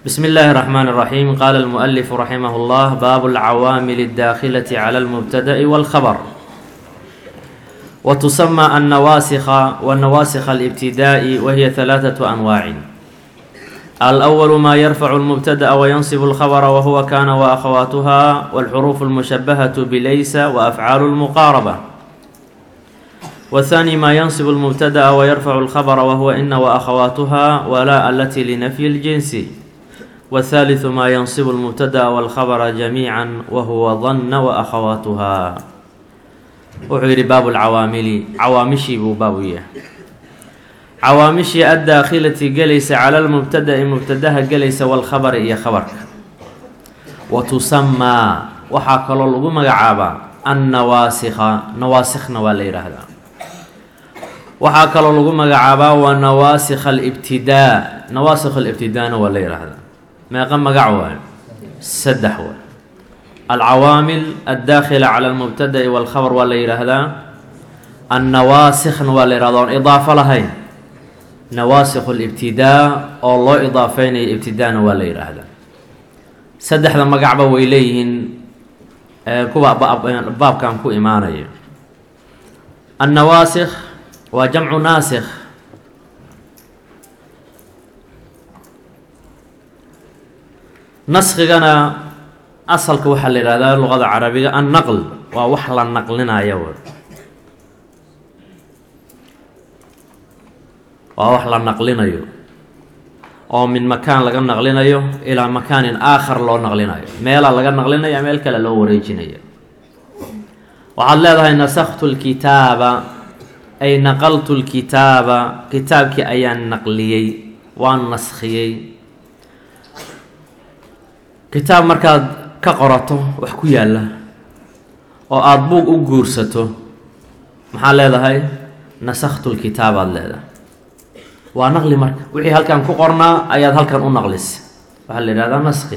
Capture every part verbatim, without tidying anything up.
بسم الله الرحمن الرحيم. قال المؤلف رحمه الله: باب العوامل الداخلة على المبتدأ والخبر. وتسمى النواسخ والنواسخ الابتداء، وهي ثلاثة أنواع. الأول ما يرفع المبتدأ وينصب الخبر، وهو كان وأخواتها والحروف المشبهة بليس وأفعال المقاربة. والثاني ما ينصب المبتدأ ويرفع الخبر، وهو إن وأخواتها ولا التي لنفي الجنس. والثالث ما ينصب المبتدأ والخبر جميعا، وهو ظن وأخواتها. وحير باب العوامل عوامشي بوباوية عوامشي الداخلة جلس على المبتدأ مبتدأها جلس والخبر إيا خبرك. وتسمى وحاكل اللغم عابا النواسخ نواسخنا والليل هذا وحاكل اللغم عابا ونواسخ الابتداء نواسخ الابتداء والليل هذا ما قام مقعوان سدحوا العوامل الداخلة على المبتدأ والخبر والليل هذا النواسخ والليل هذا إضافة لهين نواسخ الابتداء الله إضافين ابتداء والليل هذا سدح لما قعبوا وإليهن كوا باب كان كو إيمانية. النواسخ وجمع ناسخ، نسخنا أصل كوحل هذا اللغة العربية النقل ووحل النقلنا يور ووحل النقلنا يور أو من مكان لقى نقلنا يو إلى مكان آخر لو نقلنا يو ميلا لقى نقلنا يو ميل كلا لو وريجنا يو. وعلى هذا نسخت الكتاب أي نقلت الكتاب كتابك أي النقليي والنسخيي كتاب مركز كقرته وحكي الله وأطبوق أجورسته محل هذا هاي نسخت الكتاب هذا ونقل مرك وحي هل كان كقرنا أياد هل كان أنقلس وحل هذا نسخي.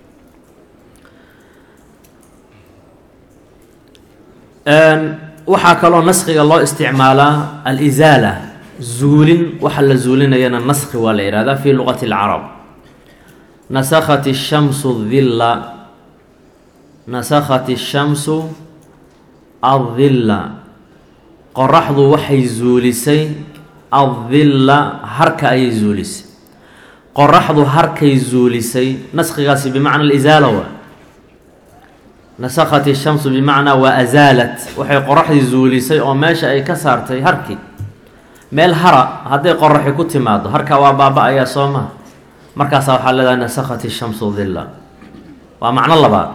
أن وحكى له نسخي الله استعماله الإزالة زول وحل زولنا ين النسخ والإرادة في لغة العرب. نسخت الشمس الظل نسخت الشمس الظل قرحض وحي زولسي الظل هركة أي زولس قرحض هركة زولسي نسخ غاسي بمعنى الإزالة. نسخت الشمس بمعنى وأزالت وحي قرحض زولسي أو ماشي أي كسرتي هركي ميل هرا هذي قرحي كنت ماضو هركة وبابا أي صومه مركز waxaa leedahay نسخت الشمس ظلا waa macno labaad.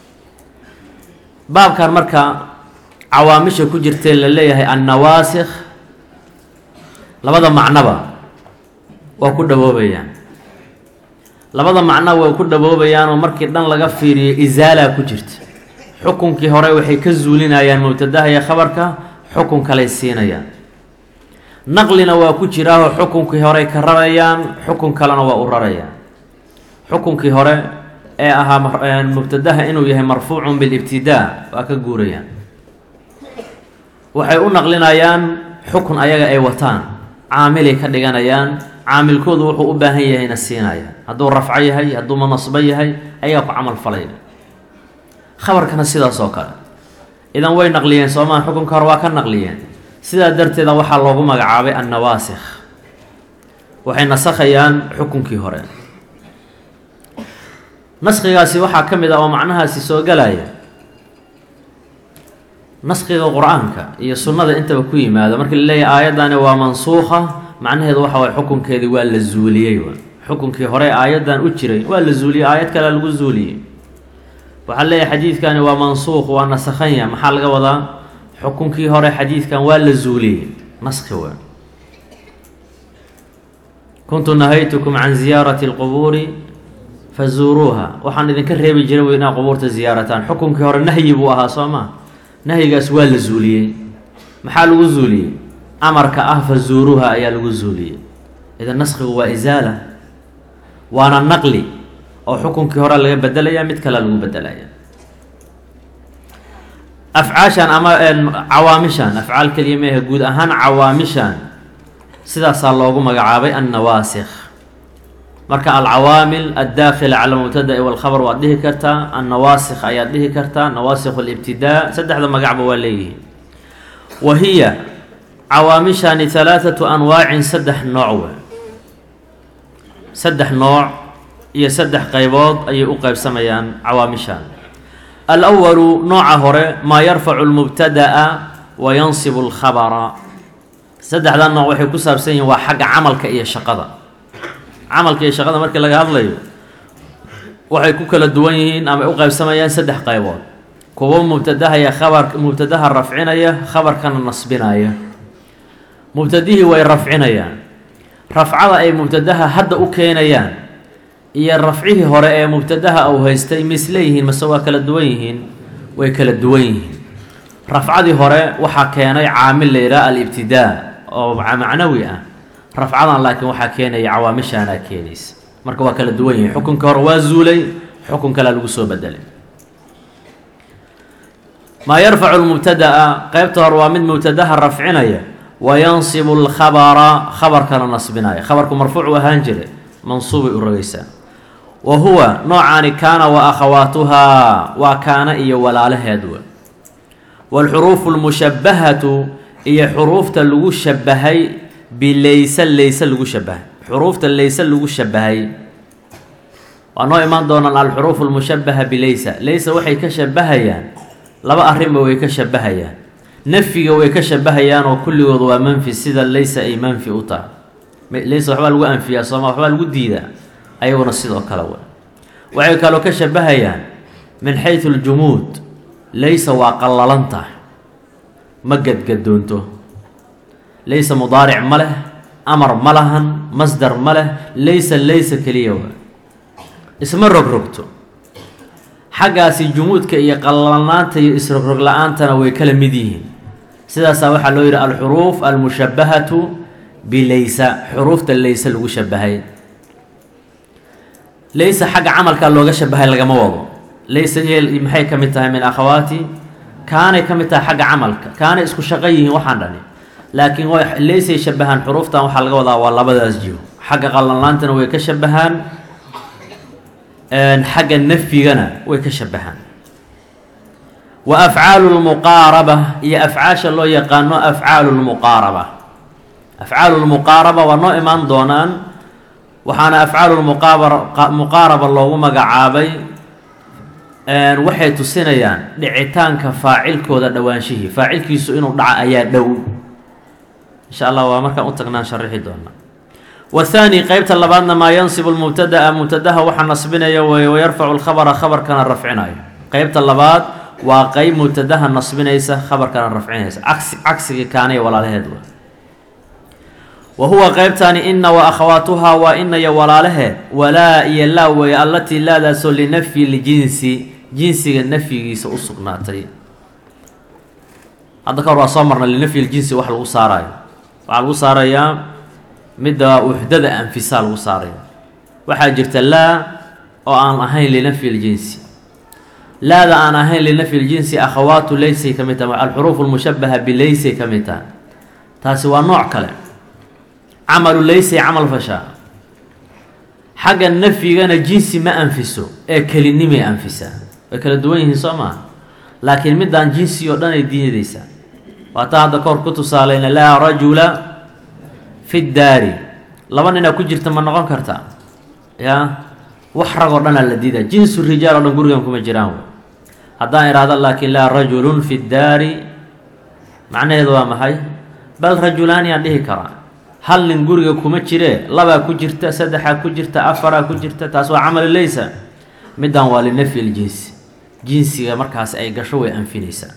baabkan marka cawaamisha ku jirtay la leeyahay an-nawaasikh labada macnaba waa ku dhawoobayaan labada macno way ku dhawoobayaan oo markii dhan laga fiiriyo izaala ku jirta xukunkii hore waxay ka zuulinayaan mubtadaha iyo khabarka xukun kale siinayaan نقلنا وكجراه حكم كهراء كرريان حكم كلنا وأرريان حكم كهراء أها مبتدأها إنه يه مرفوع بالابتداء وكجوريان وحيقول نقلنا يان حكم أيها أي وطن عامل كدجانا يان عامل كود وحو أباهي هنا السينايا هدول رفعيه هي هدول منصبيه هي أيها عمل فلين خبر كان سيدا سوكر إذا وين نقليان سواء حكم كهراء كان نقليان sidaa darteeda waxaa loogu magacaabay annawaasikh waxay nasakhayaan xukunkii hore. naskhigaasi waxaa ka mid ah oo macnahaasi soo galaya naskhiga qur-aanka iyo sunnada intaba ku yimaado markii la leeyahay aayadani waa mansuukha macnaheedu waxa waay xukunkeedii waa la zuuliyey xukunkii hore aayadan u jiray waa la zuuliyey aayad kale lagu zuuliyey. waxaa leeyahay xadiidkani waa mansuukh waa nasakhanya maxaa laga wadaa xukunkii hore xadiidkan waa la zuuliyey naskhi waa. kuntu nahaytukum can ziyaarati alqubuuri fazuuruuha waxaan idinka reebi jiray w inaa qubuurta ziyaarataan xukunkii hore nahyi buu ahaa soo maa nahyigaas waa la zuuliyey. maxaa lagu zuuliyey amarka ah fazuuruuha ayaa lagu zuuliyey. idan naskhigu waa izaala waana naqli oo xukunkii hore laga bedelaya mid kale lagu bedelaya. أفعاشان أما عوامشان أفعال كلمة جود أهان عوامشان سيدا صار لوجو مجعابي النواسخ marka alcawaamil addaakhila cala mubtada'i walkhabar waad dhihi kartaa, annawaasikh ayaad dhihi kartaa, nawaasikh alibtidaa, saddexda magacba waa leeyihiin. wa hiya cawaamishani halaathatu anwaacin saddex nooc we saddex nooc iyo saddex qaybood ayay u qaybsamayaan cawaamishan. alأwalu nooca hore maa yarfacu lmubtada'a wa yansibu alkhabara. saddexdaa nooc waxay ku saabsan yihiin waa xagga camalka iyo shaqada. camalka iyo shaqada markii laga hadlayo waxay ku kala duwan yihiin ama u qaybsamayaan saddex qaybood. kuwo mubtadahaya khabar mubtadaha rafcinaya, khabarkana nasbinaya. mubtadihii way rafcinayaan, rafcada ay mubtadaha hadda u keenayaan iyo rafcihii hore ee mubtadaha uu haystay misleeyihiin mase waa kala duwan yihiin? way kala duwan yihiin. rafcadii hore waxaa keenay caamil la yidhaha alibtidaa oo macnawi ah, rafcadan laakiin waxaa keenaya cawaamishaanaa keenaysa, marka waa kala duwan yihiin. xukunka hore waa zuulay, xukun kalea lagu soo bedelay. maa yarfacu lmubtada'a qaybta hore waa mid mubtadaha rafcinaya, wa yansibu alkhabara khabarkana nasbinaya. khabarku marfuuc u ahaan jire, mansuubay u rogaysaa. wa huwa noocaani kaana wa akhawaatuhaa waa kaana iyo walaalaheed we. waalxuruufu lmushabbahatu iyo xuruufta lagu shabahay bilaysa layse lagu shabahay. xuruufta layse lagu shabahay waa noo imaan doonaan. alxuruufu lmushabaha bilaysa, laysa waxay ka shabahayaan laba arrinba way ka shabahayaan. nafyiga way ka shabahayaan oo kulligood waa manfi, sida laysa ay manfi u tahay. laysa waxbaa lagu anfiyaa sooma, waxbaa lagu diidaa, ayaguna sidoo kale w. waxay kaloo ka shabahayaan min xaysu ljumuud, laysa waa qallalan tahay, ma gadgadoonto. laysa mudaaric ma leh, amar ma lahan, masdar ma leh, laysa laysa keliya wa, isma rogrogto. xaggaasi jumuudka iyo qallalnaanta iyo isrogrog la-aantana way kala mid yihiin. sidaasaa waxaa loo yidhi alxuruuf almushabbahatu bilaysa, xuruufta layse lagu shabahay. laysa xagga camalkaa looga shabahay lagama wado. laysa maxay ka mid tahay min akhawaati kaanay ka mid tahay xagga camalka, kaanay isku shaqo yihiin waxaan dhani, laakiin laysay shabahaan xuruuftan waxaa laga wadaa waa labadaas jiho. xagga qallalnaantana way ka shabahaan, xagga nafyigana way ka shabahaan. wa afcaalu lmuqaaraba iyo afcaasha loo yaqaano afcaalu lmuqaaraba. afcaalu lmuqaaraba waa noo imaan doonaan, waxaana afcaalu lmuqaaraba loogu magacaabay waxay tusinayaan dhicitaanka faacilkooda dhowaanshihii, faacilkiisu inuu dhaca ayaa dhow. insha allah waa markaan u tagnaan sharixi doonaa. wathaani qeybta labaadna maa yansibu lmubtada'a, mubtadaha waxa nasbinaya wayarfacu lkhabara, khabarkana rafcinayo. qeybta labaad waa qeyb mubtadaha nasbinaysa, khabarkana rafcinaysa, cagsi cagsigii kaanaya walaalaheed wa. wa huwa qeybtaani ina wa akhawaatuhaa waa ina iyo walaalaheed, walaa iyo laa weeye, allatii laadaasoo linafyi ljinsi, jinsiga nafyigiisa u sugnaatay. hadda ka hor waa soo marna linafyi ljinsi wax lagu saarayo, waxaa lagu saarayaa midda wuxdada anfisaa lagu saaraya. waxaa jirta laa oo aan ahayn linafyi ljinsi. laada aan ahayn linafyi ljinsi akhawaatu laysay ka mid tahay, alxuruufu lmushabaha bilaysay ka mid tahay. taasi waa nooc kale. camalu laysay camal fashaa. xagga nafyigana jinsi ma anfiso ee kelinimay anfisaa. way kala duwan yihiin soo maaha, laakiin midaan jinsi oo dhan ay diidaysaa. waataa hadda kahor ku tusaalayna laa rajula fi daari, laba ninaa ku jirta ma noqon kartaa? yaa wax rag oo dhanaa la diidaa, jinsu rijaal oo dhan gurigan kuma jiraan. haddaan idhaahdo laakiin laa rajulun fi daari, macnaheedu waa maxay? bal rajulaani aan dhihi karaa, hal nin guriga kuma jiree labaa ku jirta, saddexaa ku jirta, afaraa ku jirta. taas waa camal laysa. middan waa linafyi ljinsi, jinsiga markaas ay gasho way anfinaysaa.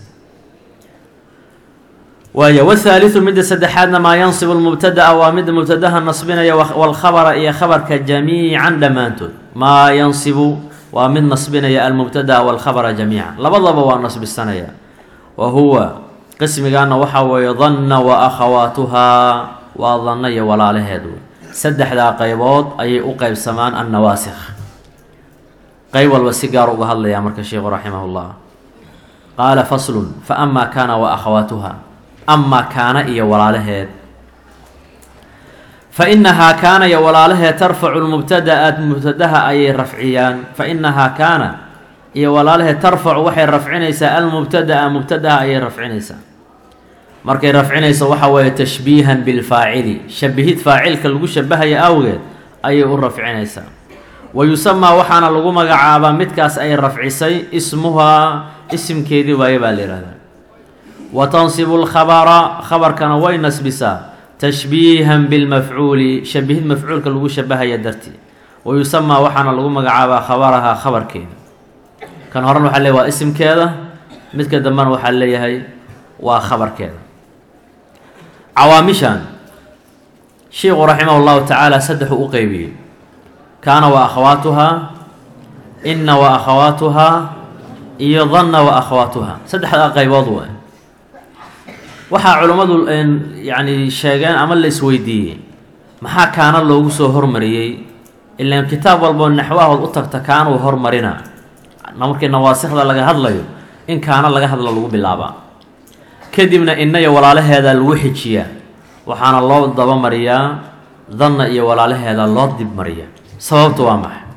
waay wthaaliثu midda saddexaadna maa yansibu lmubtada'a waa midda mubtadaha nasbinaya, walkhabara iyo khabarka jamiican dhammaantood. maa yansibu waa mid nasbinaya almubtada'a walkhabara jamiican, labadaba waa nasbisanaya. wa huwa qismigaana waxaa weeye danna wa akhawaatuhaa, waa danna iyo walaalaheed. saddexdaa qaybood ayay u qeybsamaan annawaasikh. qeyb walba si gaar uga hadlayaa marka sheikhu raximah llah. qaala faslun faama kaana wa akhawaatuha, amaa kaana iyo walaalaheed. فإنها كان يا ولاله ترفع المبتدأ مبتدأها أي رفعيان فإنها كان يا ولاله ترفع وحي رفعنيسا المبتدأ مبتدأها أي رفعنيسا markay rafcinayso waxa way tashbiihan bil faa'ili shabihid faa'ilka lagu shabahay awgeed ay u rafcinaysa wayusama waxana lagu magacaaba midkaas ay rafcisay ismuha ismkeedii way baa leeyahay wa tansibul khabara khabarkana way nasbisa tashbiihan bil maf'uli shabihid maf'ulka lagu shabahay darti wayusama waxana lagu magacaaba khabaraha khabarkeeda kan horan waxa leeyahay waa ismkeeda midka dambana waxa leeyahay waa khabarkeeda عوامشان شيخ رحمه الله تعالى سدح أقيبي كان وأخواتها إن وأخواتها يظن وأخواتها سدح أقيب وضوء وحا علماء يعني شيغان عمل السويدي محا كان الله سو هرمري إلا الكتاب والبون نحوه والأطق كان وهرمرنا نمكن نواسخ لغا هدليو إن كان لغا هدلو باللابا kadibna inaya walaalaheeda lagu xijiya waxaana loo daba mariyaa dhanna iyo walaalaheeda loo dib mariya sababtu waa maxay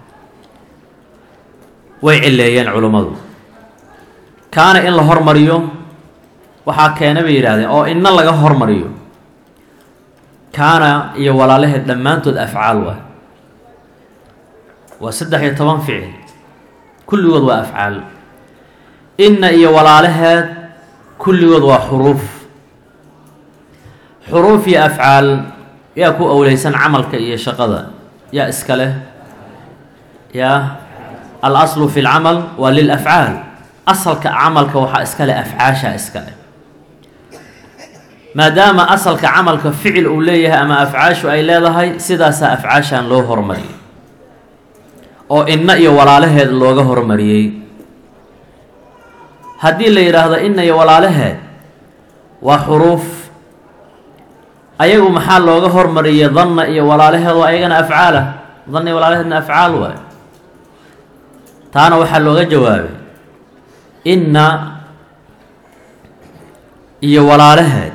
way cileeyeen culimadu kaana in la hormariyo waxa keenay bay yiraahdeen oo inna laga hormariyo kaana iyo walaalaheed dhamaantood afcaal waa wa saddex iyo toban ficil kulligood waa afcaal inna iyo walaalaheed كل وضع حروف حروف يا أفعال يا كو أوليسان عملك يا شقضة يا إسكاله يا الأصل في العمل وللأفعال أصلك عملك وحا إسكاله أفعاشا إسكاله ما دام أصلك عملك فعل أوليه أما أفعاش أي لا هاي سداسا أفعاشا لو هرمري أو إن يا ولا له لو هرمري haddii la yiraahdo inna iyo walaalaheed waa xuruuf ayagu maxaa looga hormariyay dhanna iyo walaalaheed waa ayagana afcaala dhanna iyo walaalaheedna afcaal waa taana waxaa looga jawaabay inna iyo walaalaheed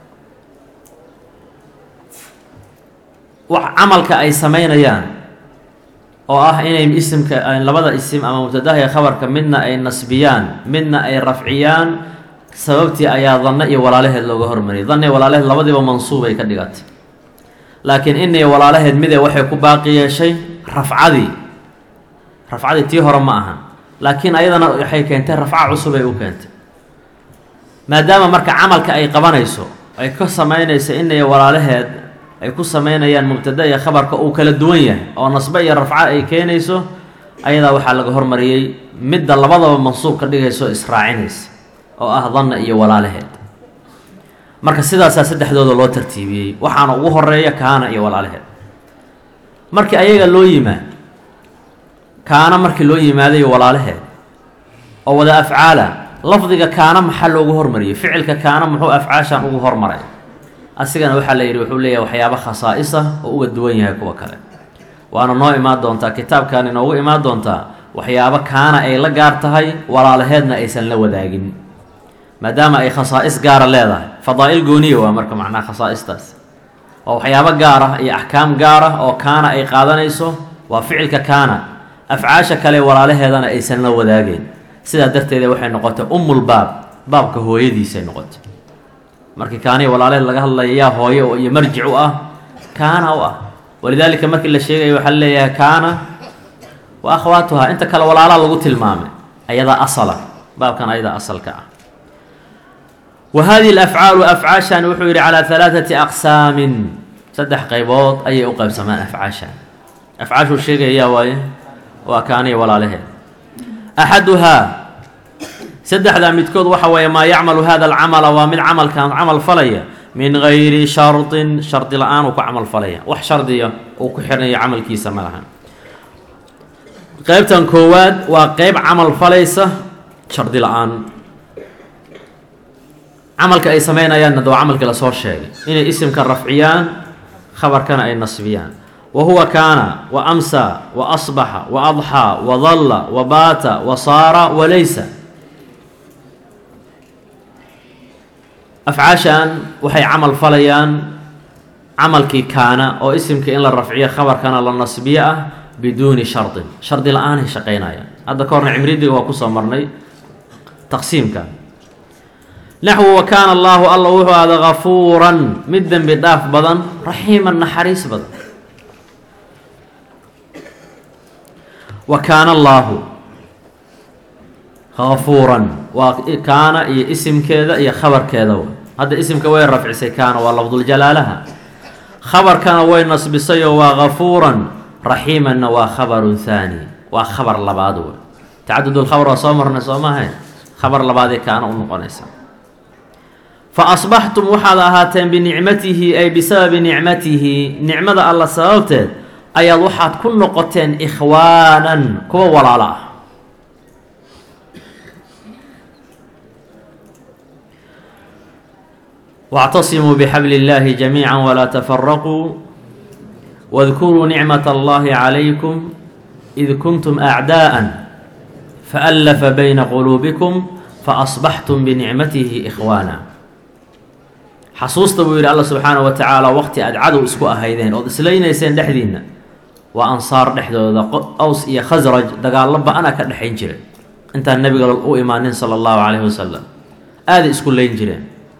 wax camalka ay sameynayaan oo ah inay isimka labada isim ama mubtadaha iyo khabarka midna ay nasbiyaan midna ay rafciyaan sababtii ayaa dhanna iyo walaalaheed looga hormariyay dhanna iyo walaalaheed labadiiba mansuub ay ka dhigatay laakiin inna iyo walaalaheed mid waxay ku baaqi yeeshay rafcadii rafcadii tii hore ma aha laakiin ayadana waxay keentay rafca cusub ay u keentay maadaama marka camalka ay qabanayso ay ka sameynayso inna iyo walaalaheed ay ku sameynayaan mubtada iyo khabarka uu kala duwan yahay oo nasba iyo rafca ay keenayso ayada waxa laga hormariyay midda labadaba mansuub ka dhigayso israacinaysa oo ah dhanna iyo walaalaheed marka sidaas saddexdooda loo tartiibiyay waxaana ugu horeeya kaana iyo walaalaheed markii ayaga loo yimaad kaana markii loo yimaaday walaalaheed oo wada afcaala lafdiga kaana maxaa loogu hormariyay ficilka kaana muxuu afcaashan ugu hormaray asigana waxa la yiri wuxuu leeyahay waxyaabo khasaa'isa oo uga duwan yahay kuwa kale waana noo imaan doontaa kitaabkan inoogu imaan doontaa waxyaabo kaana ay la gaar tahay walaalaheedna aysan la wadaagin maadaama ay khasaa'is gaar leedahay fadaa'il gooniyo waa marka macna khasaa'istaas oo waxyaabo gaar ah iyo ahkaam gaar ah oo kaana ay qaadanayso waa ficilka kaana afcaasha kale walaalaheedana aysan la wadaagin sida darteed waxay noqotay ummul baab baabka hooyadiisa ay noqotay markii kaani walaalaheed laga hadlayo yaa hooyo iyo marjic u ah kaana u ah walidaalika markii la sheegay waxa leeyahay kaana wa akhwaatuha inta kale walaalaha lagu tilmaamay ayada asala baabkan ayada asalka ah وهذه الأفعال أفعاشا وحير على ثلاثة أقسام صدح قيبوت أي أقب سمان أفعاشا أفعاش الشيء هي واي وكاني ولا له أحدها سدح ذا متكود وحوى ما يعمل هذا العمل ومن عمل كان عمل فليا من غير شرط شرط الآن وكعمل فليا وح شرطية وكحرني عمل كيس ملها قيبتن كواد وقيب عمل فليسة شرط الآن عملك أي سمينا يندو عملك لصور شيء إن اسم كالرفعيان خبر كان أي نصبيان وهو كان وأمسى وأصبح وأضحى وظل وبات وصار وليس أفعاشان وحي عمل فليان camalkii kaana oo isimka in la rafciyo khabarkana la nasbiyo ah biduuni shardin shardi la-aanay shaqaynayaan hadda ka horna cimridiga waa kusoo marnay taqsiimka naxwu wa kaana allaahu alla wuxuu ahada gafuuran mid dembi dhaaf badan raxiiman naxariis badan wa kaana allaahu gafuuran waa kaana iyo isimkeeda iyo khabarkeeda hadda isimka way rafcisay kaana waa lafduljalaalaha khabarkana way nasbisayoo waa gafuuran raxiimanna waa khabarun haani waa khabar labaad wey tacadudulkhabar waa soo marnay soo maahayn khabar labaadee kaana u noqonaysa fa asbaxtum waxaad ahaateen binicmatihi ay bisababi nicmatihi nicmada alla sababteed ayaad waxaad ku noqoteen ikhwaanan kuwa walaalo ah واعتصموا بحبل الله جميعا ولا تفرقوا واذكروا نعمة الله عليكم إذ كنتم أعداء فألف بين قلوبكم فأصبحتم بنعمته إخوانا حصوصت بير الله سبحانه وتعالى وقت أدعدوا اسكوا هيدين وإسلين يسين دحدين وأنصار دحدو أوس إيا خزرج دقال لبا أنا كدحين جرين انت النبي قال الأو إيمانين صلى الله عليه وسلم آذي اسكوا لين جرين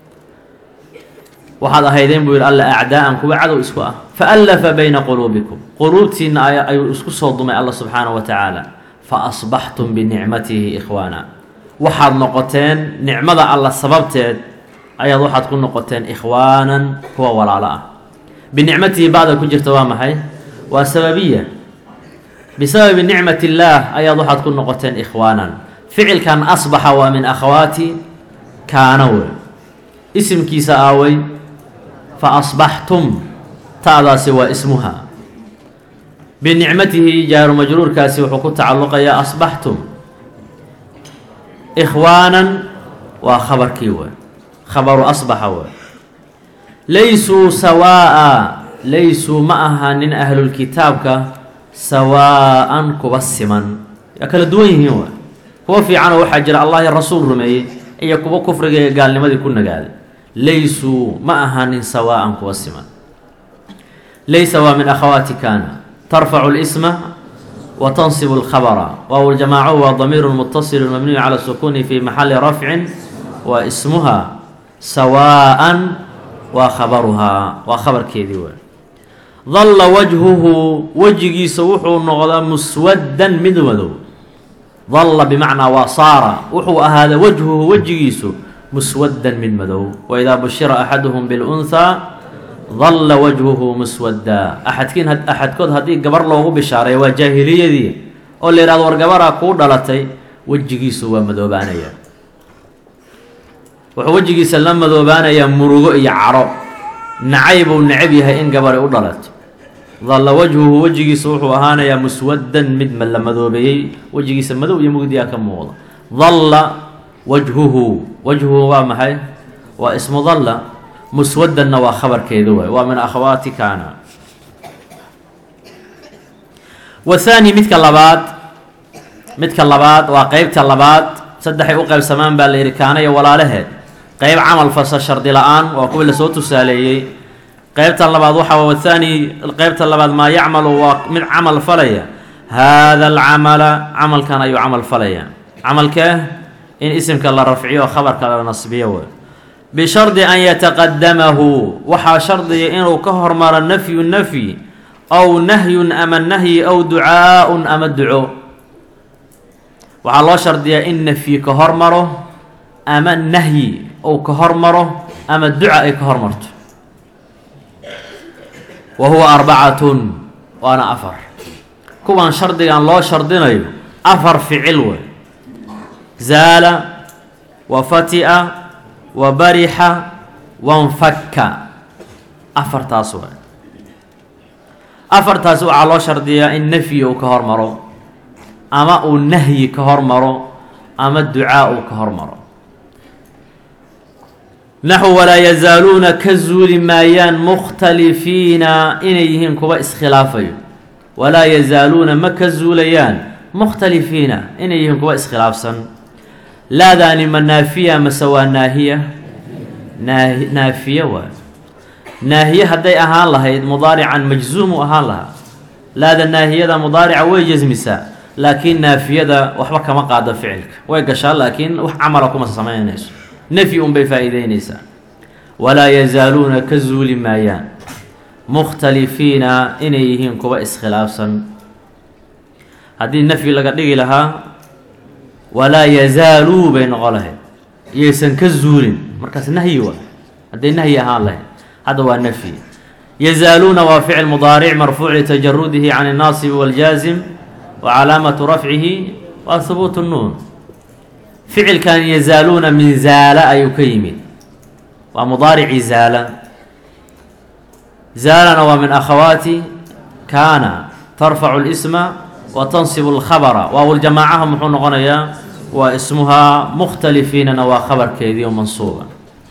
waxaad ahaydeen buu yidhi alla acdaa'an kuwa cadow isku ah fa allafa bayna quluubikum quluubtiinna ayuu isku soo dumay alla subxaanahu wa tacaala fa asbaxtum binicmatihi ikhwaana waxaad noqoteen nicmada alla sababteed ayaad waxaad ku noqoteen ikhwaanan kuwa walaalo ah binicmatihi bacda ku jirta waa maxay waa sababiya bisababi nicmati illaah ayaad waxaad ku noqoteen ikhwaanan ficilkan asbaxa waa min akhawaati kaana wey isimkiisa aaway فأصبحتم تأذى سوى اسمها بنعمته جار مجرور كاسي وحكو تعلق يا أصبحتم إخوانا وخبر كيوة خبر أصبح ليسوا سواء ليسوا معها من أهل الكتاب سواء كبسما يكل دوين هو هو في عنه وحجر الله الرسول رمي يكبو كفر قال لماذا كنا قال ليسوا معها سواء كوسما ليس ومن أخوات كان ترفع الاسم وتنصب الخبر وهو الجماعة وضمير متصل مبني على السكون في محل رفع واسمها سواء وخبرها وخبر كذي ظل وجهه وجهي سوحو النغضة مسودا مدمدو ظل بمعنى وصار وحو هذا وجهه وجهي سو مسودا من مدو وإذا بشر أحدهم بالأنثى ظل وجهه مسودا أحد كين هد أحد كود هدي قبر له بشارة وجاهلية دي أو اللي راد ورقبرها كود دلتي وجهي سوى مدوبانيا ووجهي سلم مدوبانيا مرغو يعرو نعيب ونعبيها إن قبر ودلت ظل وجهه وجهي سوح وهانيا مسودا مد من لمدوبي وجهي سمدو يموديا كم موضة ظل وجهه وجهه ومحي واسم ظل مسودا وخبر كيدوه ومن أخواتي كان والثاني مثل اللبات مثل اللبات وقيبت اللبات صدحي أقيب سمان بالإركانية ولا له قيب عمل فصل شرط الآن وقبل صوت سالي قيبت اللبات وحوى والثاني قيبت اللبات ما يعمل من عمل فليا هذا العمل عمل كان يعمل فليا عمل كه إن اسمك الله رفعيه وخبرك الله نصبيه بشرط أن يتقدمه وحا شرط إنه كهر مر النفي النفي أو نهي أما النهي أو دعاء أما الدعاء وعلى الله شرط إن في كهر مره أما النهي أو كهر مره أما الدعاء كهر مرت وهو أربعة وأنا أفر كوان شرط أن الله شرطنا أفر في علوه زال وفتئ وبرح وانفك أفر تاسو أفر تاسو على شرطية النفي كهر مرو أما النهي كهر مرو أما الدعاء كهر مرو نحو ولا يزالون كزول مايان مختلفين إنيهم كوا إسخلافي ولا يزالون مكزوليان مختلفين إنيهم كوا إسخلافسا لا ذاني من نافية مسوى ناهية نافية و naahiye hadday ahaan lahayd mudaarican majzuumu ahaan lahaa laada naahiyada mudaarica way jasmisaa laakiin naafiyada waxba kama qaado ficilka way gashaa laakiin wax camala kuma samaynayso nafyi un bay faa'iideynaysaa walaa yazaaluuna ka zuuli maayaan mukhtalifiina inay yihiin kuwa iskhilaafsan haddii nafyi laga dhigi lahaa walaa yazaaluu bay noqon lahayd iyaysan ka zuulin markaas nahyi waa hadday nahyi ahaan lahayd hadda waa nafyi yazaaluuna waa ficil mudaaric marfuuc litajarudihi can الnaasib wاljaazim wa calaamatu rafcihi waa hubuut الnuun ficilkan yazaaluuna min zaala ayuu ka yimid waa mudaarici zaala zaalana waa min akhawaati kaana tarfacu اlsma wa tansibu اlkhabra waawljamaacaha muxuu noqonayaa waa ismuhaa mukhtalifiinana waa khabarkeedii oo mansuuba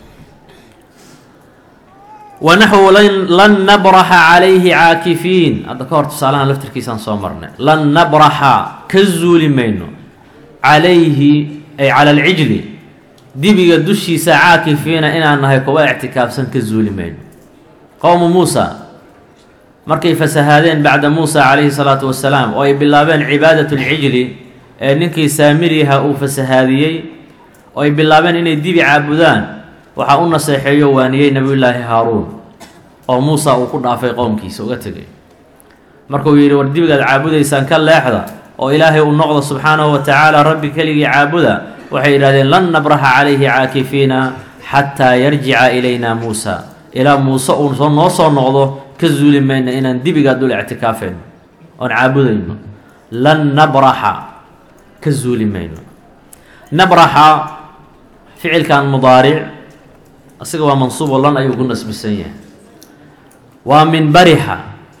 wanaxwu lan nabraxa calayhi caakifiin hadda ka hor tusaalahan laftirkiisaan soo marnay lan nabraxa ka zuuli mayno calayhi ay cala alcijli dibiga dushiisa caakifiina inaan nahay kuwa ictikaafsan ka zuuli mayno qowmu muusa markay fasahaadeen bacda muusa calayhi salaatu wasalaam oo ay bilaabeen cibaadat lcijli ee ninkii saamiriha uu fasahaadiyey oo ay bilaabeen inay dibi caabudaan waxaa u naseexeeyo waaniyey nebiyullaahi haaruun oo muusa uu ku dhaafay qowmkiisa uga tegay markuu yidhi war dibigaad caabudaysaan ka leexda oo ilaahay u noqdo subxaanahu wa tacaala rabbi keligii caabuda waxay yidhahdeen lan nabraxa calayhi caakifiina xataa yarjica ilayna muusa ilaa muuse uu noo soo noqdo ka zuuli mayna inaan dibigaa dul ictikaafayno oon caabudayno lan nabraxa ka zuuli mayno nabraxa ficilkan mudaaric asiga waa mansuubo lan ayuu ku nasbisan yahay waa min barixa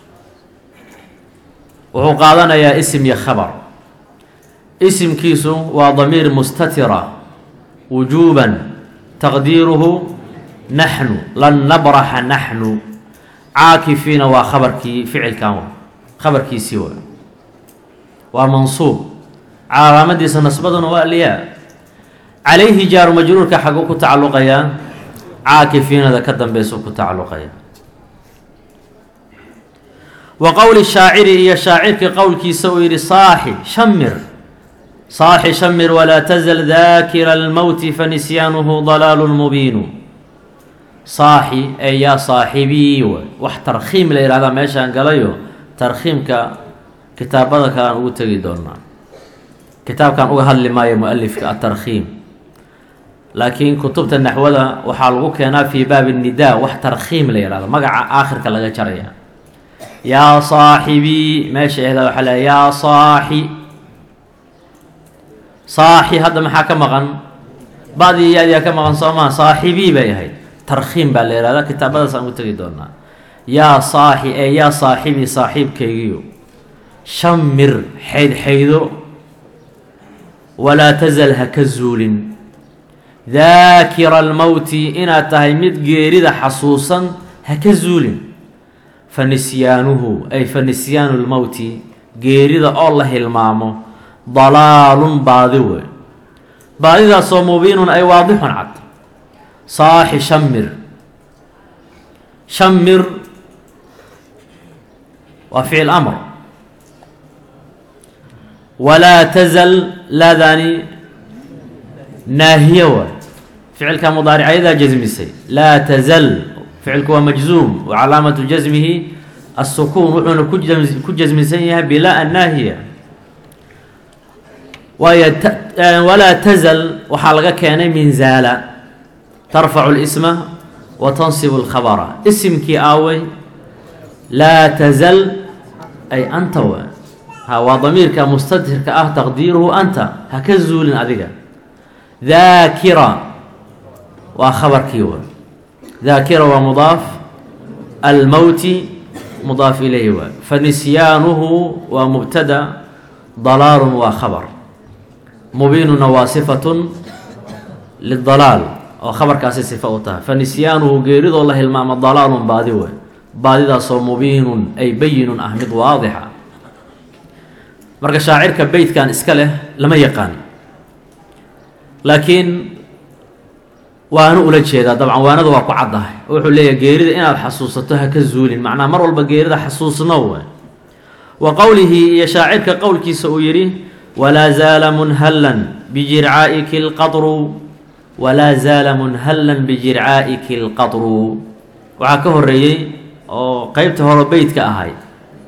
wuxuu qaadanayaa isim iyo khabar isimkiisu waa damiir mustatira wujuuban taqdiiruhu naxnu lan nabraxa naxnu caakifiina waa khabarkii ficilkan khabarkiisii wa waa mansuub calaamadiisa nasbaduna waa alyaa calayhi jaaru majruurka xaguu ku tacalluqayaa caakifiinada ka dambaysu ku tacalluqaya wa qowli shaaciri iyo shaacirkii qowlkiisa uu yidhi saaxi shamir saaxi shamir walaa tazal daakira almowti fanisyaanuhu dalaalu mubiinu saaxi ee yaa saaxibii way wax tarkhiim la yihahdaa meeshaan galayo tarkhiimka kitaabada kale aan ugu tegi doonaa kitaabkan uga hadli maayo mualifka atarkhiim laakiin kutubta naxwada waxaa lagu keenaa fii baabi nidaa wax tarkhiim la yihahdo magaca aakhirka laga jaraya yaa saaxibii meesha ehda waxaa leeya yaa saaxi saaxi hadda maxaa ka maqan ba'dii yaadiyaa ka maqan soo maha saaxibii bay ahayd tarkhiim baa la yihahdaa kitaabadaas aan ugu tegi doonaa yaa saaxi ee yaa saaxibii saaxiibkaygiyo shamir xaydxaydo walaa tazal ha ka zuulin daakira almowti inaad tahay mid geerida xasuusan ha ka zuulin fa nisyaanuhu ay fa nisyaanu lmowti geerida oo la hilmaamo dalaalun baadi wey baadidaasoo mubiinun ay waadixun cad saaxi shamir shamir waa ficil amr walaa tazal laadani naahiye waay ficilka mudaaric ayadaa jasmisay laa tazal ficilku waa majzuum wa calaamatu jasmihi الsukuun wuxuuna ku jasmisan yahay bilaa annaahiya waayo walaa tazal waxaa laga keenay min zaala tarfacu اlisma wa tansibu اlkhabra isimkii aaway laa tazal ay anta wa ha waa damiirka mustatirka ah taqdiiruhu anta ha ka zuulin adiga daakira waa khabarkii wa daakira waa mudaaf almowti mudaaf ilayhi waa fanisyaanuhu waa mubtada dalaalun waa khabar mubiinuna waa sifatun lidalaal oo khabarkaasi sifa u tahay fanisyaanuhu geeridoo la hilmaamo dalaalun baadi wey baadidaasoo mubiinun ay bayinun ah mid waadixa marka shaacirka beytkan iska leh lama yaqaan laakiin waana ula jeedaa dabcan waanadu waa ku caddahay wuxuu leeyahay geerida inaad xasuusato ha ka zuulin macnaha mar walba geerida xasuusno waay wa qowlihi iyo shaacirka qowlkiisa uu yidhi walaa zaala munhallan bijircaa'iki lqadru walaa zaala munhallan bijircaa'iki lqadru waxaa ka horeeyey oo qeybta hore beytka ahayd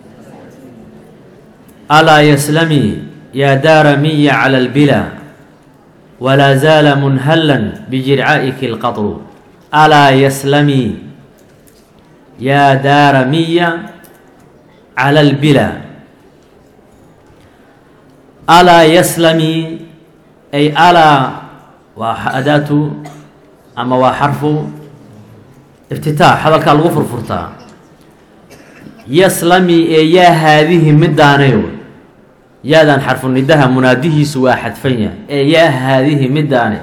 alaa yaslami yaa daara miya cala albila walaa zaala munhallan bijircaa'iki lqadru alaa yaslami yaa daara miya cala albila alaa yaslami ay alaa waa adaatu ama waa xarfu iftitaax hadalkaa lagu furfurtaa yaslami ee yaa haadihi midaanayo yaadaan xarfu nidaha munaadihiisu waa xadfan yahay ee yaa haadihi midaane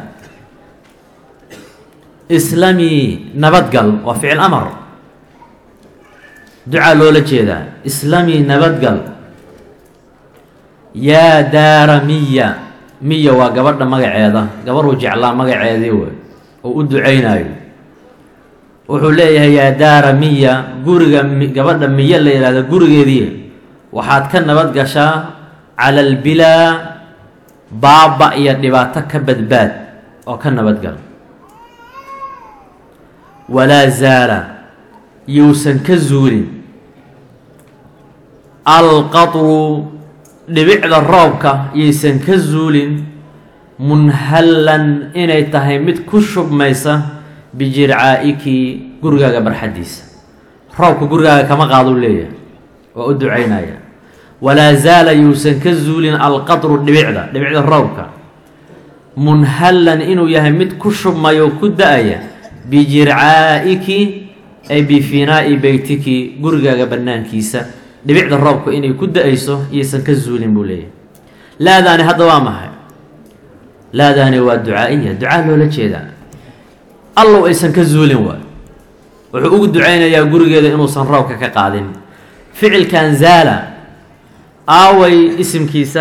islami nabadgal waa ficil amar ducaa loola jeedaa islami nabadgal yaa daara miya miya waa gabadha magaceeda gabadhuu jeclaa magaceedii wey oo u ducaynaayo wuxuu leeyahay yaa daara miya guriga gabadha miya la yidhahda gurigeedii waxaad ka nabad gashaa cala albilaa baaba iyo dhibaato ka badbaad oo ka nabadgal walaa zaala yuusan ka zuulin alqadru dhibicda roobka yaysan ka zuulin munhallan inay tahay mid ku shubmaysa bijircaa'iki gurigaaga barxaddiisa roobka gurigaaga kama qaaduu leeyahay waa u ducaynaya walaa zaala yuusan ka zuulin alqadru dhibicda dhibicda roobka munhallan inuu yahay mid ku shubmayo ku da-aya bijircaa'iki ay bifinaa'i beytiki gurigaaga bannaankiisa dhibicda roobka inay ku da-ayso iyaysan ka zuulin buu leeyahay laadaani hadda waa maxay laadaani waa ducaa'iya ducaa loola jeedaa allow aysan ka zuulin waay wuxuu ugu ducaynayaa gurigeeda inuusan roobka ka qaadin ficilkan zaala aaway isimkiisa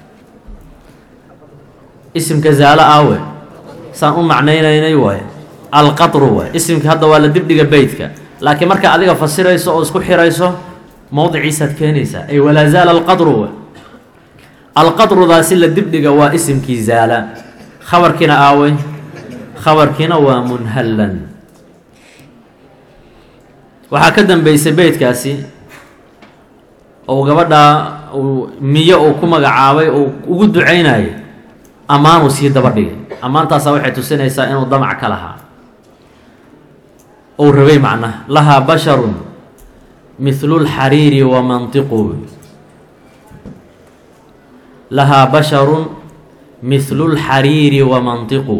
isimka zaalo aawe saan u macnaynaynay waay alqadru waay isimka hadda waa la dibdhiga beytka laakiin marka adiga fasirayso oo isku xirayso mowdiciisaad keenaysaa ay walaa zaala alqadru waay alqadrudaasi la dibdhiga waa isimkii zaala khabarkiina aaway khabarkiina waa munhallan waxaa ka dambeysay beytkaasi oo gabadha uu miyo uu ku magacaabay uu ugu ducaynayay ammaanuu sii daba dhigay ammaantaasa waxay tusinaysaa inuu damac ka lahaa ou rabay macnaha lahaa basharun mithlu lxariiri wa mantiqu lahaa basharun mithlu lxariiri wa mantiqu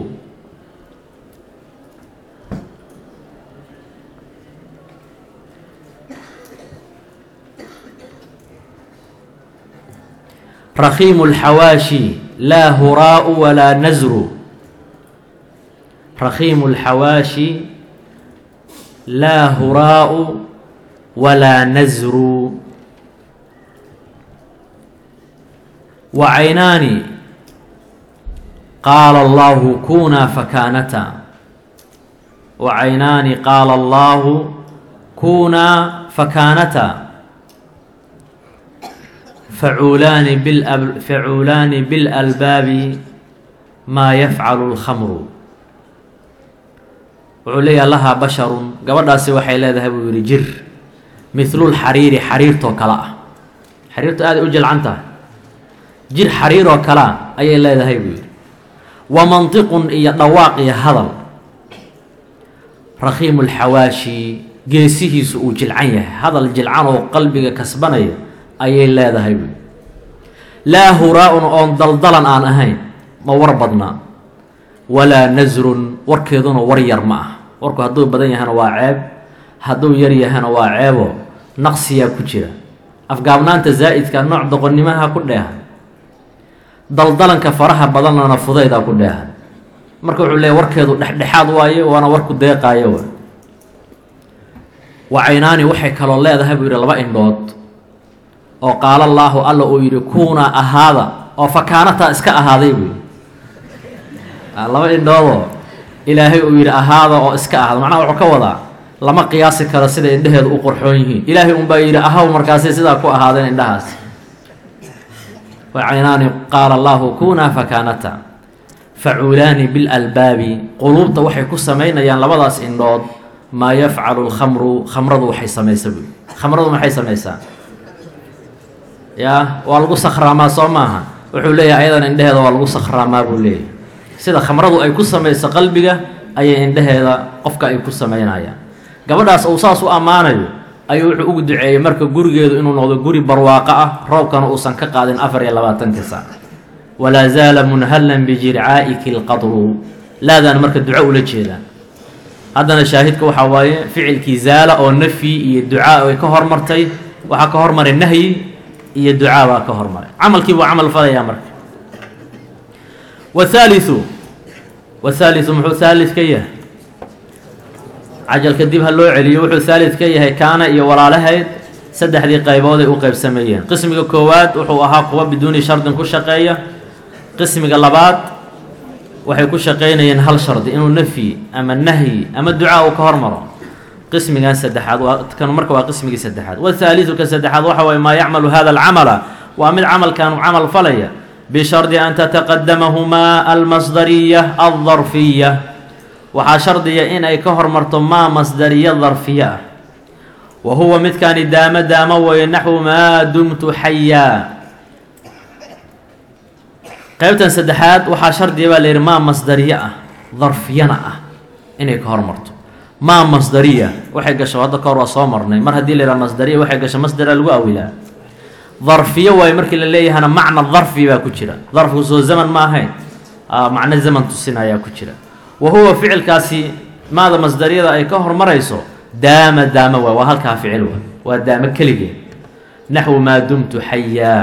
رخيم الحواشي لا هراء ولا نزر رخيم الحواشي لا هراء ولا نزر وعينان قال الله كونا فكانتا وعينان قال الله كونا فكانتا فعولان بالأب فعولان بالألباب ما يفعل الخمر وعلي لها بشر قبضاسي وحي لا ذهب يرجر مثل الحرير حرير توكلا حرير هذا أجل عنته جر حرير وكلا أي لا ذهب ومنطق يطواق هذا رخيم الحواشي جيسيه سوء جلعيه هذا الجلعان وقلبك كسبنيه ayay leedahay laa huraa'un oon daldalan aan ahayn ma war badnaa walaa nasrun warkeeduna war yar ma ah warku hadduu badan yahana waa ceeb hadduu yar yahana waa ceebo naqsiyaa ku jira afgaabnaanta zaa'idka nooc doqonnimaha ku dheehan daldalanka faraha badanna fudaydaa ku dheehan marka wuxuu leeyahy warkeedu dhexdhexaad waaye waana warku deeqaayo wa wacaynaani waxay kaloo leedahay buu yidhi laba indhood oo qaala allaahu alla uu yidhi kuunaa ahaada oo fakaanataa iska ahaaday buu yidhi laba indhoodoo ilaahay uu yidhi ahaada oo iska ahada macnaha wuxuu ka wadaa lama qiyaasi karo sida indhaheedu u qurxoon yihiin ilaahay unbaa yidhi ahaw markaasay sidaa ku ahaadeen indhahaas wacaynaani qaala allahu kunaa fakaanata facuulaani bilalbaabi quluubta waxay ku samaynayaan labadaas indhood maa yafcalu lkhamru khamradu waxay samaysa buy khamradu maxay samaysaa yaa waa lagu sakhraamaa soo maaha wuxuu leeyahay ayadan indheheeda waa lagu sakhraamaa buu leeyahay sida khamradu ay ku samayso qalbiga ayay indheheeda qofka ay ku samaynayaan gabadhaas uu saas u ammaanayo ayuu wuxuu ugu duceeyey marka gurigeedu inuu noqdo guri barwaaqo ah roobkana uusan ka qaadin afar iyo labaatanka saac walaa zaala munhallan bijircaa'iki lqadru laadaan marka duco ula jeedaan haddana shaahidka waxaa waaye ficilkii zaala oo nafyi iyo ducaa ay ka hormartay waxaa ka hormaray nahyi iyo ducaa baa ka hormaray camalkii buu camal falayaa marka whaaliu whaaliu muxuu haalid ka yahay cajalka dib ha loo celiyo wuxuu haalid ka yahay kaana iyo walaalahayd saddexdii qaybood ay u qaybsameeyeen qismiga koowaad wuxuu ahaa kuwa biduuni shardin ku shaqeeya qismiga labaad waxay ku shaqaynayeen hal shardi inuu nafyi ama nahyi ama ducaa uu ka hormaro qismigan saddexaad waa kan marka waa qismigii saddexaad whaaliu ka saddexaad waxa waye maa yacmalu hada alcamala waa mid camalkan u camal falaya bishardi an tataqadamahumaa almasdariya aldarfiya waxaa shardiya in ay ka hormarto maa masdariya darfiya ah wa huwa midkaani daamo daamo waye naxwu maa dumtu xayaa qaybtan saddexaad waxaa shardiya baa la yidhi maa masdariya ah darfiyana ah inay ka hormarto maa masdariya waxay gasho hadda ka hor waa soo marnay mar haddii la yidhaha masdariya waxay gasho masdara lagu awilaa darfiyo waayo markii la leeyahana macna darfi baa ku jira darfigu soo zaman ma ahayn macno zaman tusinayaa ku jira wa huwa ficilkaasi maada masdariyada ay ka hormarayso daama daama waay waa halkaa ficil waay waa daamo keligee naxwu maa dumtu xayaa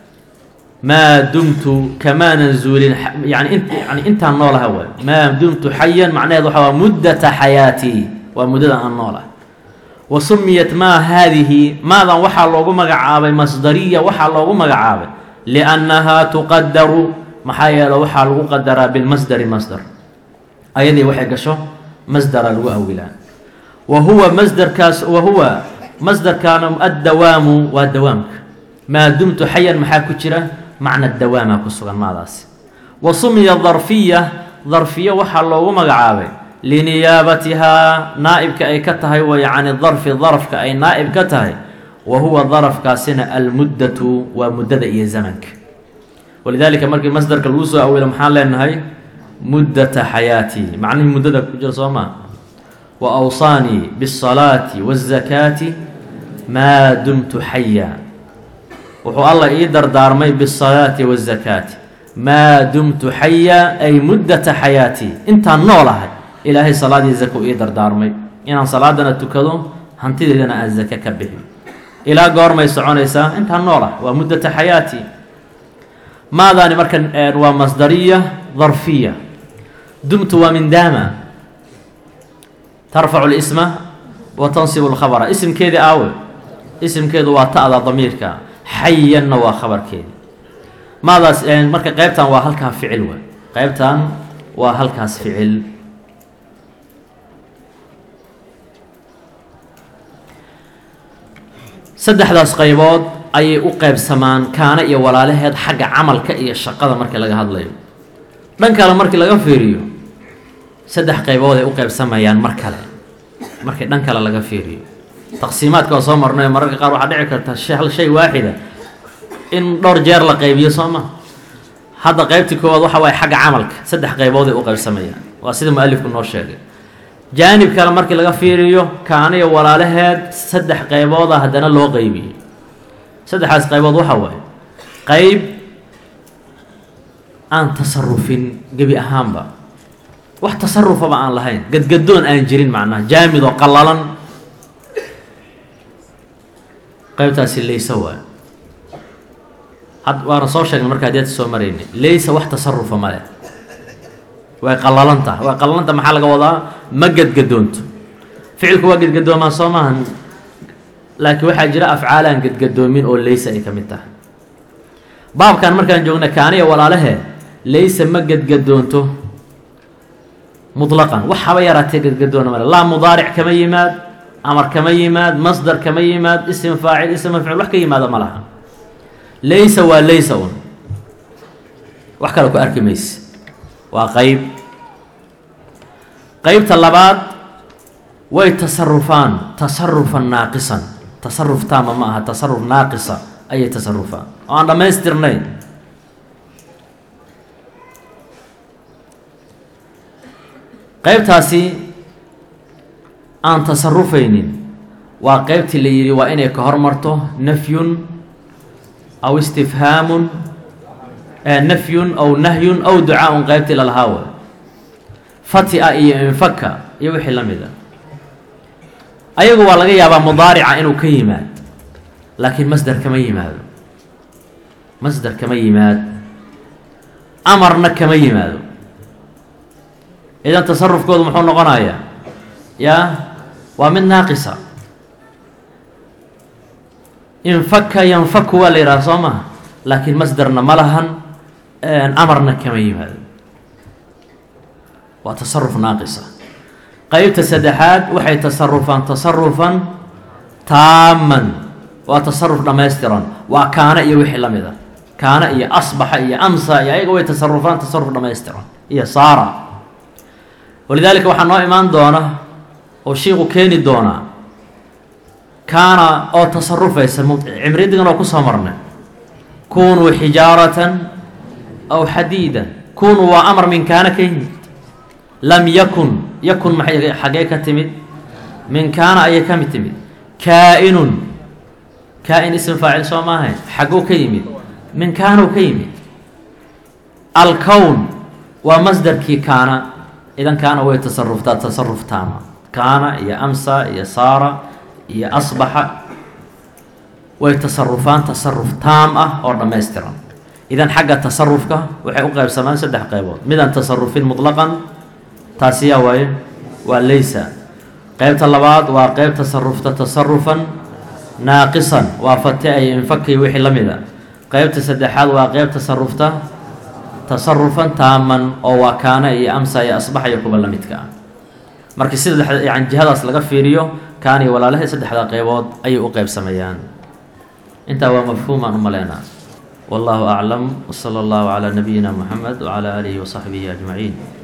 maa dumtu kamaanan zuulin yani in yani intaan noolaha waay maa dumtu xayan macnaheed waxa waa muddata xayaatii waa muddada aan noolaha wa sumiyat maa haadihi maadan waxaa loogu magacaabay masdariya waxaa loogu magacaabay liannahaa tuqadaru maxaa yeele waxaa lagu qadaraa bilmasdari masdar ayadii waxay gasho masdara lagu awilaa wa huwa masdarkaas wa huwa masdarkaana addawaamu waa dawaamka maa dumtu xayan maxaa ku jira macna dawaamaa ku sugan maadaasi wa sumiya darfiya darfiya waxaa loogu magacaabay liniyaabatihaa naa'ibka ay ka tahay way cani darfi darafka ay naa'ib ka tahay wa huwa darafkaasina almuddatu waa muddada iyo zamanka walidaalika markii masdarka lagu soo awilo maxaan leenahay muddata xayaatii macnihii muddada ku jira soo maa wa awsaanii biالsalaati waالzakaati maa dumtu xaya wuxuu allah ii dardaarmay biالsalaati waالzakaati maa dumtu xaya ay muddata xayaatii intaan noolahay ilaahay salaadii zako ii dardaarmay inaan salaadana tukado hantideedana aan zake ka bixi ilaa goormay soconaysaa intaan noolah waa muddata xayaatii maadaani marka waa masdariya darfiya dumtu waa min daama tarfacu lisma wa tansibu lkhabara isimkeedii aawe isimkeedu waa ta'da damiirka xayanna waa khabarkeedi maadaas marka qaybtan waa halkaa ficil waay qaybtan waa halkaas ficil saddexdaas qaybood ayay u qaybsamaan kaana iyo walaalaheed xagga camalka iyo shaqada markii laga hadlayo dhan kale markii laga fiiriyo saddex qaybood ay u qaybsamayaan mar kale markii dhan kale laga fiiriyo taqsiimaadka waa soo marnay mararka qaar waxaa dhici karta hal shay waaxida in dhowr jeer la qaybiyo soo ma hadda qaybtii koowaad waxa waaye xagga camalka saddex qaybood ay u qaybsamayaan waa sida mualifku noo sheegay jaanib kale markii laga fiiriyo kaana iyo walaalaheed saddex qaybooda haddana loo qaybiyey saddexdaas qaybood waxa waaye qayb aan tasarufin gebi ahaanba wax tasarufaba aan lahayn gadgadoon aan jirin macnaha jaamid oo qallalan qaybtaasi laysa waay had waana soo sheegnay marka hadiyad soo maraynay laysa wax tasarufa male way qallalanta way qallalanta maxaa laga wadaa ma gadgadoonto ficilku waa gadgadoomaa soo maahan laakiin waxaa jira afcaalaan gadgadoomin oo laysa ay ka mid tahay baabkan markaan joogna kaaniya walaalahee laysa ma gadgadoonto مطلقا وحبا يراتي قدقدونا مالا لا مضارع كما يماد أمر كما يماد مصدر كما يماد اسم فاعل اسم مفعول وحكا يماد مالها ليس وليس وحكا لكو أركي ميس وقيب قيب طلبات ويتصرفان تصرفا ناقصا تصرف تام معها تصرف ناقصة أي تصرفان وأنا ما يسترنين qaybtaasi aan tasarufaynin waa qaybtii la yidhi waa inay ka hormarto nafyun aw istifhaamun nafyun aw nahyun aw ducaaun qaybtii lalahaawa fati-a iyo infaka iyo wixii la mid a ayagu waa laga yaabaa mudaarica inuu ka yimaad laakiin masder kama yimaado masder kama yimaad amarna kama yimaado idan tasarufkoodu muxuu noqonayaa yaa waa mid naaqisa infaka yanfaku waa la yidhaha soo maha laakiin masderna ma lahan amarna kama yimaado waa tasaruf naaqisa qaybta saddexaad waxay tasarufaan tasarufan taaman waa tasaruf dhammaystiran waa kaana iyo wixii la mid a kaana iyo asbaxa iyo amsa iyo ayaga way tasarufaan tasaruf dhammaystiran iyo saara walidaalika waxaa noo imaan doona oo shiiku keeni doonaa kaana oo tasarufaysa cimridigan oo kusoo marnay kunuu xijaaratan aw xadiidan kunuu waa amar min kaana ka yimid lam yakun yakun maxay xagee ka timid min kaana ayay ka mid timid kaa-inun kaa-in ism faacil soo maahayn xaguu ka yimid min kaanuu ka yimid alkown waa masdarkii kaana idan kaana way tasaruftaa tasaruf taama kaana iyo amsa iyo saara iyo asbaxa way tasarufaan tasaruf taam ah oo dhammaystiran idan xagga tasarufka waxay u qaybsamaan saddex qaybood midaan tasarufin mutlaqan taasi yaa waaye waa laysa qaybta labaad waa qayb tasarufta tasarufan naaqisan waa fate ay infakay wixii la mid a qaybta saddexaad waa qayb tasarufta tasarufan taaman oo waa kaana iyo amsa iyo asbax iyo kuwa la midka ah markii sida yani jihadaas laga fiiriyo kaana iyo walaalahay saddexda qaybood ayay u qaybsamayaan intaa waa mafhuumaan u maleynaa wallahu aclam wsala allahu calaa nabiyina muxamed wacalaa aalihi wasaxbihi ajmaciin